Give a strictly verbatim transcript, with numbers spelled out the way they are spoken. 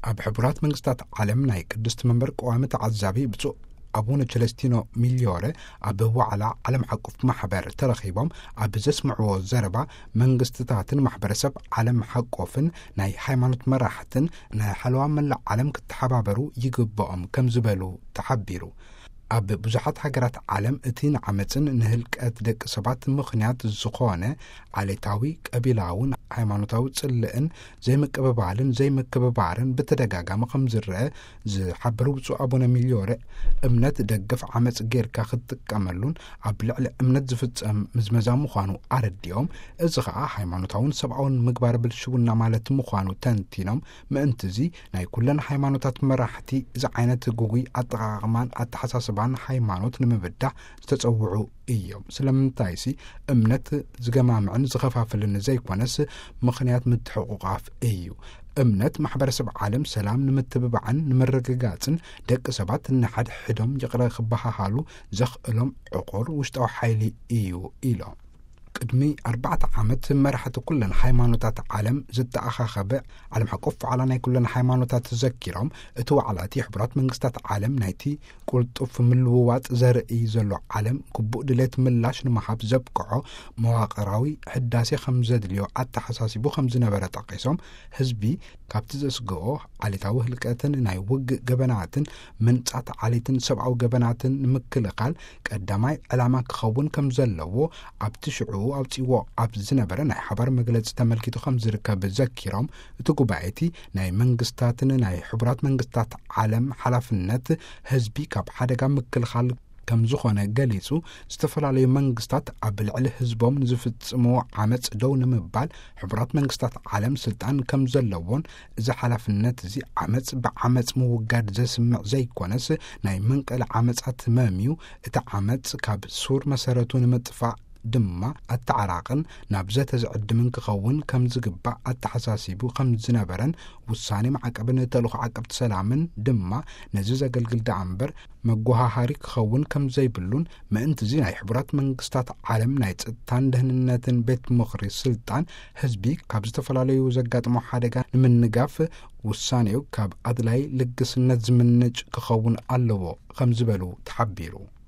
ኣብ ሕቡራት መንግስታት ዓለም ናይ ቅድስቲ መንበር ቀዋሚ ተዓዛቢ ብፁዕ አቡነ ቸለስቲኖ ሚሊዮሬ ኣብ ዋዕላ ዓለም ዓቀፍ ማሕበር ተረኺቦም ኣብ ዘስምዕዎ ዘረባ መንግስትታትን ማሕበረሰብ ዓለም ዓቀፍን ናይ ሃይማኖት መራሕትን ናይ ሓለዋ መላእ ዓለም ክትሓባበሩ ይግብኦም ከም ዝበሉ ተሓቢሩ ኣብ ብዙሓት ሃገራት ዓለም እቲ ንዓመፅን ንህልቀት ደቂ ሰባት ምኽንያት ዝኾነ ዓሌታዊ ቀቢላውን ሃይማኖታዊ ጽልእን ዘይምቅብባልን ዘይምክብባርን በተደጋጋሚ ከም ዝረአ ዝሓበሩ ብፁዕ አቡነ ሚሊዮሬ እምነት ደገፍ ዓመፅ ጌርካ ክትጥቀመሉን ኣብ ልዕሊ እምነት ዝፍጸም ምዝመዛ ምዃኑ ኣረዲኦም እዚ ከዓ ሃይማኖታውን ሰብኣውን ምግባር ብልሽውና ማለት ምዃኑ ተንቲኖም ምእንቲ እዚ ናይ ኩለን ሃይማኖታት መራሕቲ እዚ ዓይነት ጉጉይ ኣጠቓቕማን ኣተሓሳስባን ሃይማኖት ንምብዳሕ ዝተጸውዑ እዮም ስለምንታይሲ እምነት ዝገማምዕን ዝኸፋፍልን ዘይኮነስ ምኽንያት ምትሕቑቓፍ እዩ እምነት ማሕበረሰብ ዓለም ሰላም ንምትብባዕን ንምርግጋጽን ደቂ ሰባት ንሓድ ሕዶም ይቕረ ክበሃሃሉ ዘኽእሎም ዕቑር ውሽጣዊ ሓይሊ እዩ ኢሎም ቅድሚ ኣርባዕተ ዓመት መራሕቲ ኩለን ሃይማኖታት ዓለም ዝተኣኻኸበ ዓለም ዓቀፍ ዋዕላ ናይ ኩለን ሃይማኖታት ተዘኪሮም እቲ ዋዕላ እቲ ሕቡራት መንግስታት ዓለም ናይቲ ቁልጡፍ ምልውዋጥ ዘርኢ ዘሎ ዓለም ግቡእ ድሌት ምላሽ ንምሃብ ዘብቅዖ መዋቕራዊ ሕዳሴ ከም ዘድልዮ ኣተሓሳሲቡ ከም ዝነበረ ጠቂሶም ህዝቢ ካብቲ ዘስግኦ ዓሌታዊ ህልቀትን ናይ ውግእ ገበናትን ምንጻት ዓሌትን ሰብኣዊ ገበናትን ንምክልኻል ቀዳማይ ዕላማ ክኸውን ከም ዘለዎ ኣብቲ ሽዑ ኣውፂዎ ኣብ ዝነበረ ናይ ሓባር መግለፂ ተመልኪቱ ከም ዝርከብ ዘኪሮም እቲ ጉባኤቲ ናይ መንግስታትን ናይ ሕቡራት መንግስታት ዓለም ሓላፍነት ህዝቢ ካብ ሓደጋ ምክልኻል ከም ዝኾነ ገሊጹ ዝተፈላለዩ መንግስታት ኣብ ልዕሊ ህዝቦም ንዝፍጽምዎ ዓመፅ ደው ንምባል ሕቡራት መንግስታት ዓለም ስልጣን ከም ዘለዎን እዚ ሓላፍነት እዚ ዓመፅ ብዓመፅ ምውጋድ ዘስምዕ ዘይኮነስ ናይ መንቀል ዓመፃት መምዩ እቲ ዓመፅ ካብ ሱር መሰረቱ ንምጥፋእ ድማ ኣተዓራቕን ናብ ዘተዝዕድምን ክኸውን ከም ዝግባእ ኣተሓሳሲቡ ከም ዝነበረን ውሳኔ ማዕቀብን ተልእኾ ዓቀብቲ ሰላምን ድማ ነዚ ዘገልግል ዳኣ እምበር መጓሃሃሪ ክኸውን ከም ዘይብሉን ምእንቲ እዚ ናይ ሕቡራት መንግስታት ዓለም ናይ ፀጥታን ድህንነትን ቤት ምኽሪ ስልጣን ህዝቢ ካብ ዝተፈላለዩ ዘጋጥሞ ሓደጋ ንምንጋፍ ውሳኔው ካብ ኣድላይ ልግስነት ዝምንጭ ክኸውን ኣለዎ ከም ዝበሉ ተሓቢሩ